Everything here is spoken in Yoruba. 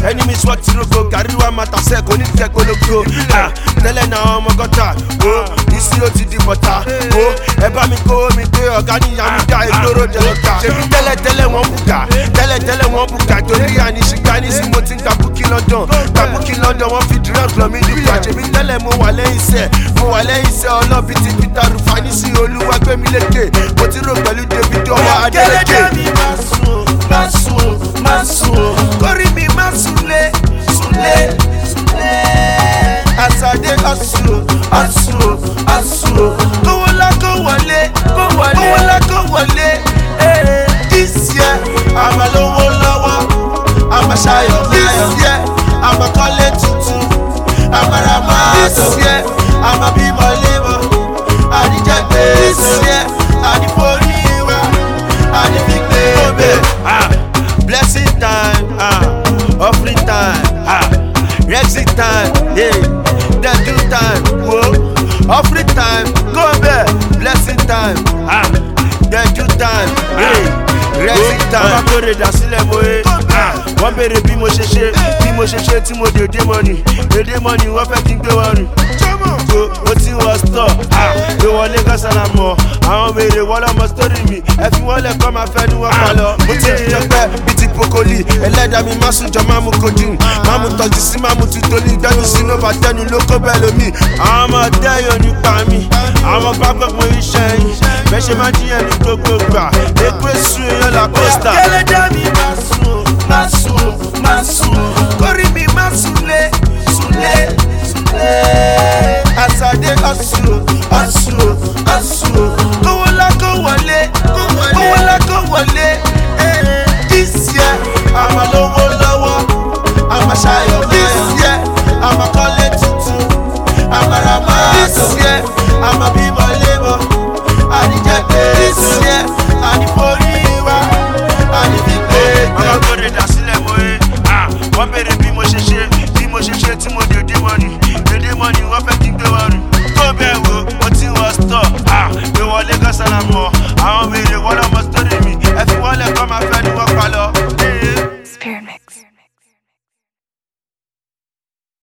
enemies what to go, Gariwa Matase, go need get go logo. Tẹ́lẹ̀ náà ọmọ gọ́tà, ìṣirò ti di bọ̀tà. Ẹ bá mi kó mi dé ọ̀gá níyà mi dá ìgboro jẹ lọ́ta. Ṣèbí tẹ́lẹ̀ wọ́n bùkà, torí àníṣìgbà nísìn mo ti ń ka búkí London. Ka búkí London wọ́n fi drugs lọ mí nípa. Ṣèbí tẹ́lẹ̀ mo wà lẹ́yìn iṣẹ́ ọlọ́bi ti Peter Rufani sí Olúwa gbé mi lékè. Mo ti rò pẹ̀lú David ọwọ́ Adélèké. Kẹ́lẹ́dẹ́ mi máa sùn, kórì mi máa súnlé. Asade hustle, kówó ńlá kó wọlé. This year, àmà lówó lọ́wọ́, àmà ṣayọ̀. This year, àmà kọ́lé tuntun, àmà ra mọ́tò. This year, àmà bímọ lébọ̀, àdìjẹ́gbé. This year, àdìforí wa, àdìfigbé. Blessing time, offering time, exit time, dedu time, offering time, go there. Blessing time, dedu time, exit time. Ọba kórè dà sílẹ̀ mo wọ́n béèrè bí mo ṣe ṣe tí mo dé money, wọ́n fẹ́ kí n gbé wọn rìn. Mo ti wọ store, gbé wọlé kọ́sánà mọ́, àwọn béèrè wọ́n lọ́mọ story mi, ẹ fi wọ́n lẹ̀ kọ́ máa fẹ́ ní wọ́n pa lọ. Mo ti jí ọpẹ́ bíi ti pokoli, ẹlẹ́dàá mi má sùn jọ má mu codeine, má mu tọ́jú sí má mu tutoli, gbẹ́nu sínú bàtẹ́nu ló kó bẹ́ẹ̀ lómi. Àwọn ọmọ ọdẹ yóò nípa mi, àwọn bá gbọ́gbọ́n iṣẹ́ yìí, bẹ́ẹ̀ ṣe máa jíyàn ní gbogbo gbà, èkó èsù èèyàn la costa. Kẹ́lẹ́dàá mi máa sùn, kórì mi máa súnlé. Asade hustle, kówó ńlá kó wọlé. This year, àmà lówó lọ́wọ́, àmà ṣayọ̀. This year, àmà kọ́lé tuntun, àmà ra mọ́tò. This year, àmà bímọ lébọ̀, àdìjẹ́gbé. This year, àdìforí wa, àdìfigbé. Ọba kórè dà sílẹ̀ mo wọ́n béèrè bí mo ṣe ṣe tí mo dé money, wọ́n fẹ́ kí n gbé wọn rìn. Tó bẹ́ẹ̀ wo, mo ti wọ store, gbé wọlé kọ́sánà mọ́, àwọn béèrè wọ́n lọ́mọ story mi, ẹ fi wọ́n lẹ̀ kọ́ máa fẹ́ ni wọ́n.